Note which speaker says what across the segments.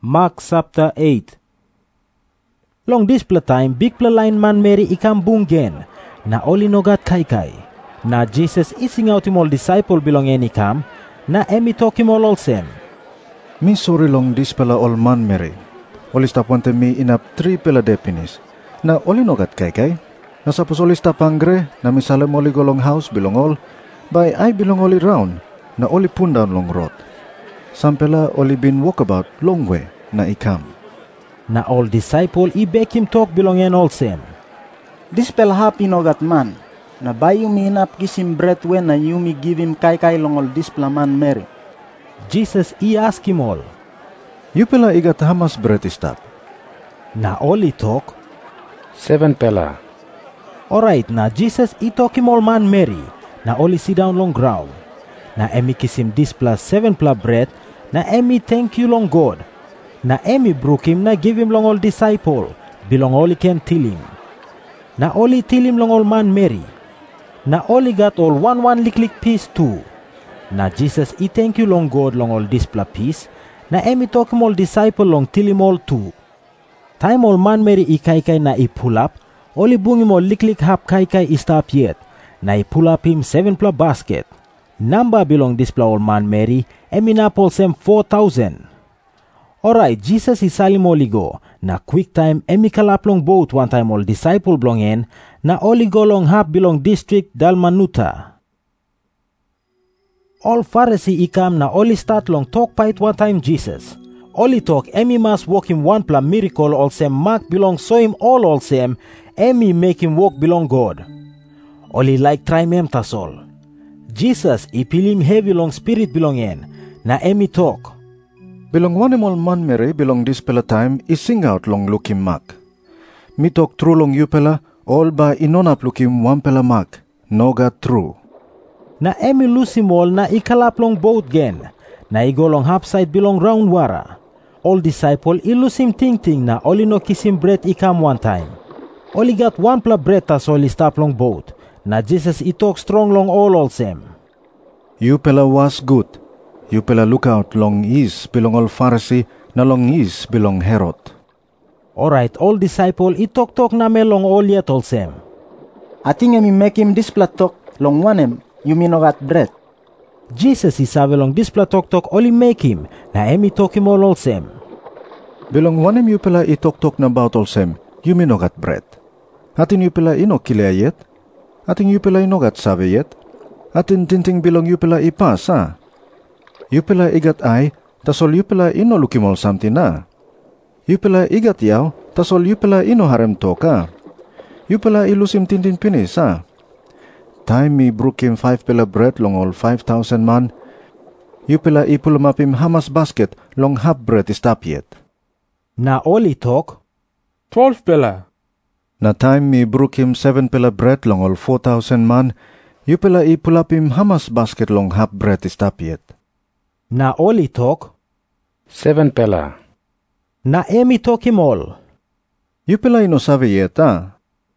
Speaker 1: Mark chapter 8. Long displa time, bigpla line man Mary ikam bungen, na oli nogat kai. Na Jesus ising out him all disciple belongen ikam, na emi talk him all sem.
Speaker 2: Mi sorry long dispala all man Mary. Oli stapwante mi inap 3 pela depinis. Na oli nogat kai. Na sapos oli stapangre, na misalem oli golong house belong all, by I belong oli round, na oli pundown long road. Sampela oli bin walkabout long way na ikam.
Speaker 1: Na all disciple I beg him talk belongen all sem.
Speaker 3: Dispel happy nogat man, na bayu mi inap kisim bread when na you mi give him kai long all displa man Mary.
Speaker 1: Jesus I ask him all.
Speaker 2: You pela igat hamas bread istap.
Speaker 1: Na all I talk.
Speaker 4: 7 pela.
Speaker 1: Alright, na Jesus I talk him all man Mary, na all I sit down long ground. Na emi kisim displa 7 pla bread, na emi thank you long God. Na emi broke him na give him long all disciple, belong all I can till him. Na all I till him long all man Mary. Na all I got all one lick piece too. Na Jesus I thank you long God long all displa piece, na emi talk him all disciple long till him all too. Time all man Mary I kai na I pull up, all I bung him all lick hap kai I stop yet, na I pull up him 7 pla basket. Number belong displa all man Mary, emi na pol sem 4,000. Alright, Jesus I salim oli go, na quick time emi kalap long boat one time all disciple belongen, na oli go long hap belong district Dalmanuta. All Pharisee ikam na oli start long talk fight one time Jesus. Oli talk emi mas walk him 1 pla miracle all sem Mark belong so him all sem, emi make him walk belong God. Oli like try mem tasol. Jesus I pil him heavy long spirit belongen, na emi talk.
Speaker 2: Belong one all man Mary belong this pela time I sing out long look him Mark. Mi talk true long you pela, all by inonap look him 1 pela Mark, no got true.
Speaker 1: Na emi lose him all na I kalap long boat gen, na I go long half side belong round wara. All disciple I lose him ting na oli no kiss him bread I come one time. Oli got 1 pla bread as oli stop long boat, na Jesus I talk strong long all sem.
Speaker 2: You pela was good. You pela look out long is belong all Pharisee, na long is belong Herod.
Speaker 1: Alright, all disciple I talk na me long all yet all sem.
Speaker 3: Ating emi make him displa talk long wanem, you mi nogat bread.
Speaker 1: Jesus I sabe long displa talk oli make him, na emi talk him all sem.
Speaker 2: Belong wanem you pela I talk na about all sem, you mi nogat bread. Atin you pela ino kilea yet? Ating you pela inogat sabe yet? Atin tinting belong you pela ipas ha? You pela igat ay, tasol you pela ino lukimol samti na. You pela igat yaw, tasol you pela ino harem toka. You pela ilusim tintin pinis ha? Time mi brook him 5 pela bread long all 5,000 man. You pela ipulamapim hamas basket long half bread istap yet.
Speaker 1: Na oli talk.
Speaker 4: 12 pela.
Speaker 2: Na time mi brook him 7 pela bread long all 4,000 man. You pela ipulapim hamas basket long half bread istap yet.
Speaker 1: Na oli talk.
Speaker 4: 7 pela.
Speaker 1: Na emi talk him all.
Speaker 2: You pela ino sabe yet ha?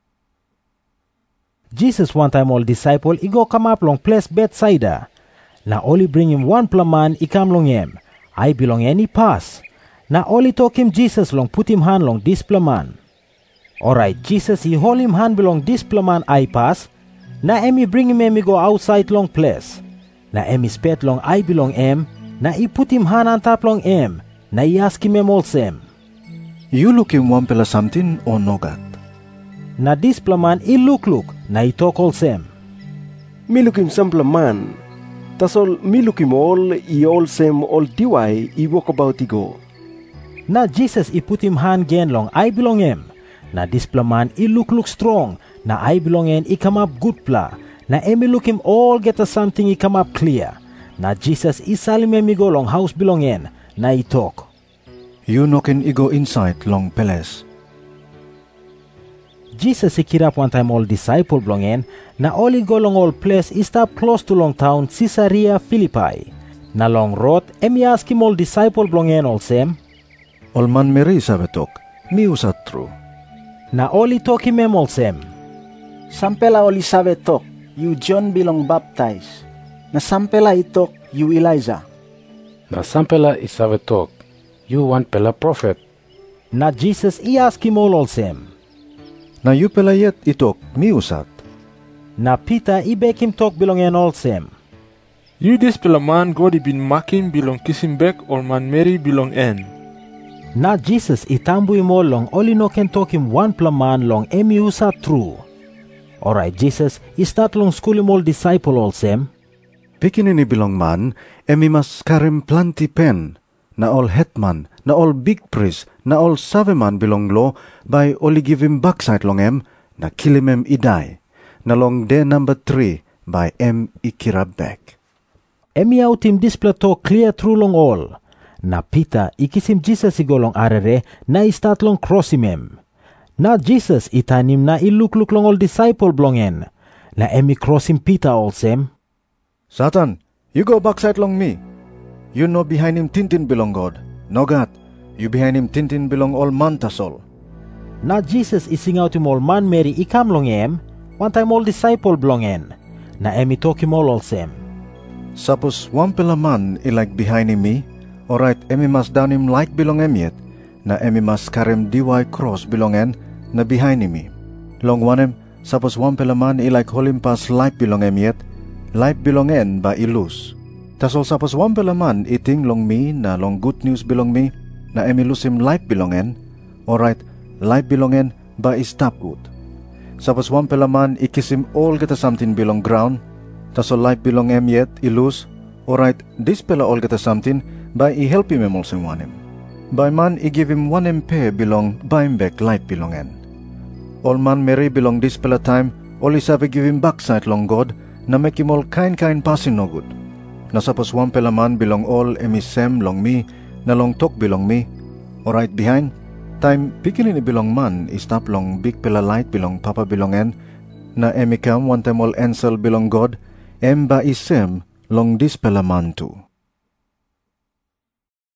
Speaker 1: Jesus one time all disciple I go come up long place Bethsaida. Na oli bring him 1 pla man I come long him. I belong any pass. Na oli talk him Jesus long put him hand long this pla man. Alright, Jesus I hold him hand belong this pla man I pass. Na emi bring him emi go outside long place. Na emi spet long I belong em. Na I put him hand on top long em. Na I ask him all sem.
Speaker 2: You look him 1 pela something or nogat?
Speaker 1: Na this pla man I look, na I talk all sem.
Speaker 5: Mi look him some pla man. Tasol mi look him all, I all sem all diway, I walk about I go.
Speaker 1: Na Jesus I put him hand gen long I belong em. Na this pla man I look strong. Na I belong en I come up good pla. Na emi look him all get a something I come up clear. Na Jesus I salim emi go long house belong en. Na I talk.
Speaker 2: You knockin' I go inside long palace.
Speaker 1: Jesus I kirap one time all disciple belong en. Na all I go long all place I stop close to long town Caesarea Philippi. Na long road emi ask him all disciple belong en all sem.
Speaker 2: All man Mary sabe talk. Mi usat true.
Speaker 1: Na all I talk him all sem.
Speaker 3: Sampela oli sabe talk, you John belong baptize. Na sampela I talk, you Elijah.
Speaker 4: Na sampela I sabe talk, You one pela prophet.
Speaker 1: Na Jesus I ask him all olsem.
Speaker 2: Na you pela yet itok mi usat.
Speaker 1: Na Peter I beg him talk bilongen olsem.
Speaker 6: You dispela man God ibin makin bilong kisim back or man Mary bilong en.
Speaker 1: Na Jesus I tambu him all long only no can talk him one pla man long emi usat true. Alright, Jesus I start long school him all disciple olsem.
Speaker 2: Pikinini bilong man, emi mas karim planti pen, na all hetman, na all big priest, na all saveman bilong lo, by only give him backside long em, na kill him idai, na long day number 3, by em ikirab back.
Speaker 1: Emi out him display talk clear through long all. Na Peter ikisim Jesus I go long arere, na I start long cross him. Na Jesus itan him na I look long all disciple blongen. Na emi cross him Peter olsem.
Speaker 2: Satan, you go backside long me. You know behind him tintin belong God. No God, you behind him tintin belong all man tasol.
Speaker 1: Na Jesus I sing out him all man Mary I come long em, one time all disciple blongen. Na emi talk him all olsem.
Speaker 2: Suppose one pela man I like behind him me, alright, emi mas down him like belong em yet, na emi mas karem DY cross belongen, na behind him me. Long one em, suppose one pela man I like hold him pas like belong em yet, life belongen ba ilus. Tasol sapos one pela man iting long me na long good news belong me na emilusim life belongen. Alright, life belongen ba istap good. Sapos one pela man ikisim all gata something belong ground. Tasol life belong em yet ilus. Alright, this pela all gata something ba I help him also one him. By man I give him one MP belong ba him back life belongen. All man Mary belong this pela time all is have give him backside long God. Na make him all kind passing no good. Na sapos one pela man belong all emisem long me, na long talk belong me. Alright behind, time pikilin belong man istap long big pela light belong papa belongen, na emikam one time all ansel belong God, em ba isem long this pela man too.